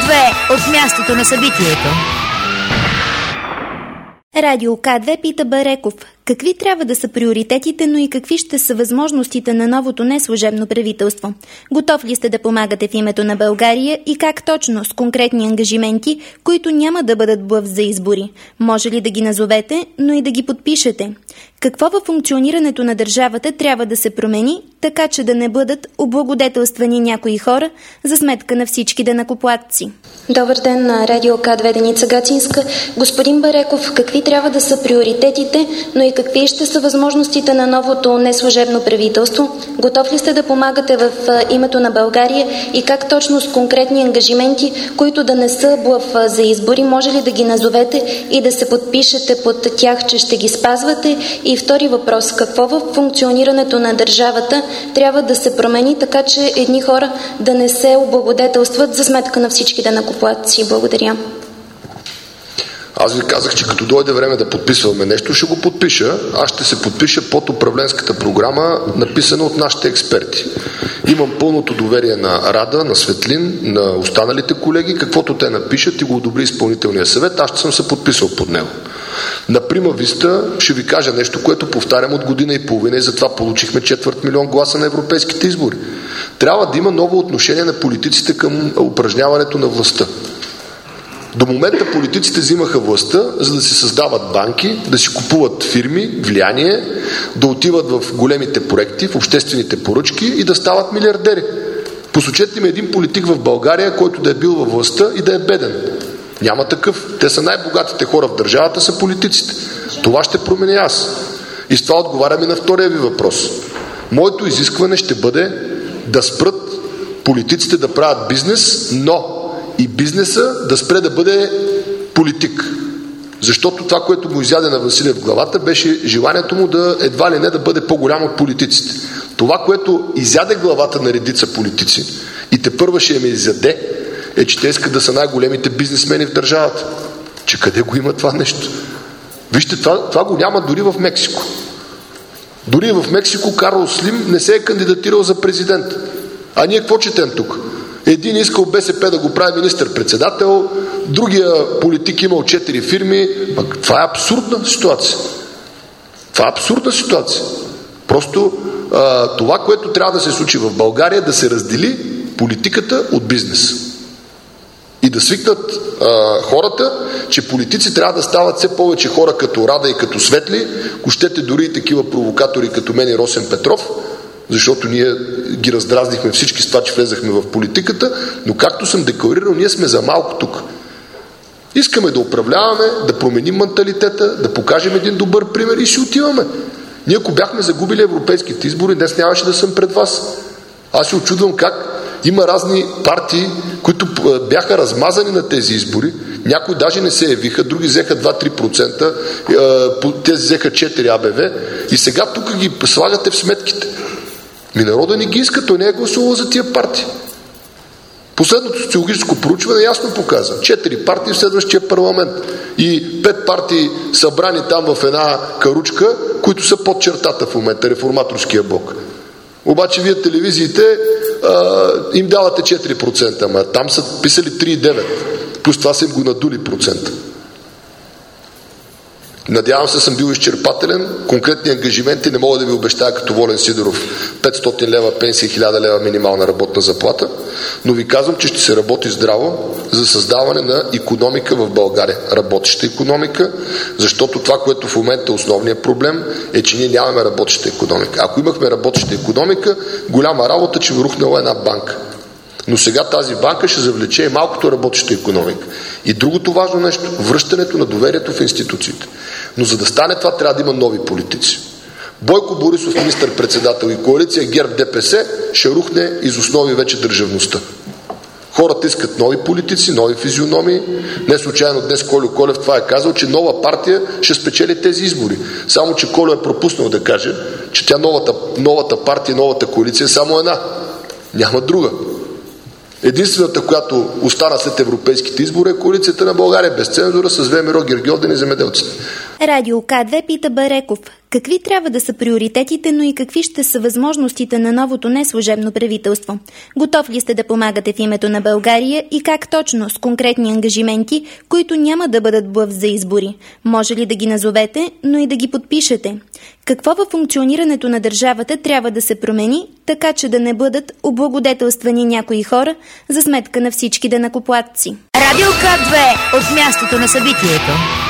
К2 от мястото на събитието. Радио К2 пита Бареков: какви трябва да са приоритетите, но и какви ще са възможностите на новото неслужебно правителство? Готов ли сте да помагате в името на България и как точно, с конкретни ангажименти, които няма да бъдат блъф за избори? Може ли да ги назовете, но и да ги подпишете? Какво във функционирането на държавата трябва да се промени, така че да не бъдат облагодетелствани някои хора за сметка на всички данъкоплатци? Добър ден на Радио К2, Деница Гацинска. Господин Бареков, какви трябва да са приоритетите, но и какви ще са възможностите на новото неслужебно правителство? Готов ли сте да помагате в името на България и как точно, с конкретни ангажименти, които да не са блъф за избори? Може ли да ги назовете и да се подпишете под тях, че ще ги спазвате? И втори въпрос: какво в функционирането на държавата трябва да се промени, така че едни хора да не се облагодетелстват за сметка на всички данъкоплатци? Благодаря. Аз ви казах, че като дойде време да подписваме нещо, ще го подпиша. Аз ще се подпиша под управленската програма, написана от нашите експерти. Имам пълното доверие на Рада, на Светлин, на останалите колеги. Каквото те напишат и го одобри изпълнителния съвет, аз ще съм се подписал под него. На прима виста ще ви кажа нещо, което повтарям от година и половина и затова получихме 250 000 гласа на европейските избори. Трябва да има ново отношение на политиците към упражняването на властта. До момента политиците взимаха властта, за да се създават банки, да си купуват фирми, влияние, да отиват в големите проекти, в обществените поръчки и да стават милиардери. Посочете ми един политик в България, който да е бил във властта и да е беден. Няма такъв. Те са най-богатите хора в държавата, са политиците. Това ще променя аз. И с това отговарям и на втория ви въпрос. Моето изискване ще бъде да спрат политиците да правят бизнес, но и бизнеса да спре да бъде политик. Защото това, което му изяде на Василев в главата, беше желанието му да едва ли не да бъде по-голям от политиците. Това, което изяде главата на редица политици и тепърва ще ме изяде, е, че те искат да са най-големите бизнесмени в държавата. Че къде го има това нещо? Вижте, това го няма дори в Мексико. Дори в Мексико Карлос Слим не се е кандидатирал за президент. А ние какво четем тук? Един искал БСП да го прави министър-председател, другия политик имал 4 фирми. Това е абсурдна ситуация. Това е абсурдна ситуация. Просто това, което трябва да се случи в България, да се раздели политиката от бизнес. И да свикнат хората, че политици трябва да стават все повече хора като Рада и като Светли, ако щете дори и такива провокатори като мен и Росен Петров, защото ние ги раздразнихме всички с това, че влезахме в политиката, но както съм декларирал, ние сме за малко тук. Искаме да управляваме, да променим менталитета, да покажем един добър пример и си отиваме. Ние ако бяхме загубили европейските избори, днес нямаше да съм пред вас. Аз се очудвам как има разни партии, които бяха размазани на тези избори. Някои даже не се явиха, други взеха 2-3%, тези взеха 4 АБВ и сега тук ги слагате в сметките. Народа не ги иска, той не е гласувал за тия партии. Последното социологическо проучване ясно показа. 4 партии в следващия парламент и 5 партии събрани там в една каручка, които са под чертата в момента, реформаторския блок. Обаче вие телевизиите им давате 4%, ама там са писали 3,9%. Плюс това са им го надули процента. Надявам се, съм бил изчерпателен. Конкретни ангажименти не мога да ви обещая като Волен Сидоров 500 лева пенсия, 1000 лева минимална работна заплата, но ви казвам, че ще се работи здраво за създаване на икономика в България. Работеща икономика, защото това, което в момента е основният проблем, е, че ние нямаме работеща икономика. Ако имахме работеща икономика, голяма работа, че рухнала една банка. Но сега тази банка ще завлече и малкото работеща икономика. И другото важно нещо, връщането на доверието в институциите. Но за да стане това, трябва да има нови политици. Бойко Борисов, министър-председател и коалиция ГЕРБ ДПС ще рухне из основи вече държавността. Хората искат нови политици, нови физиономии. Не случайно днес Кольо Колев това е казал, че нова партия ще спечели тези избори. Само, че Кольо е пропуснал да каже, че тя новата партия, новата коалиция е само една. Няма друга. Единствената, която остана след европейските избори, е коалицията на България без цензура с ВМРО, Гергьовден и земеделците. Радио К2 пита Бареков. Какви трябва да са приоритетите, но и какви ще са възможностите на новото неслужебно правителство? Готов ли сте да помагате в името на България и как точно, с конкретни ангажименти, които няма да бъдат блъф за избори? Може ли да ги назовете, но и да ги подпишете? Какво във функционирането на държавата трябва да се промени, така че да не бъдат облагодетелствани някои хора за сметка на всички данъкоплатци? Радио К2 от мястото на събитието.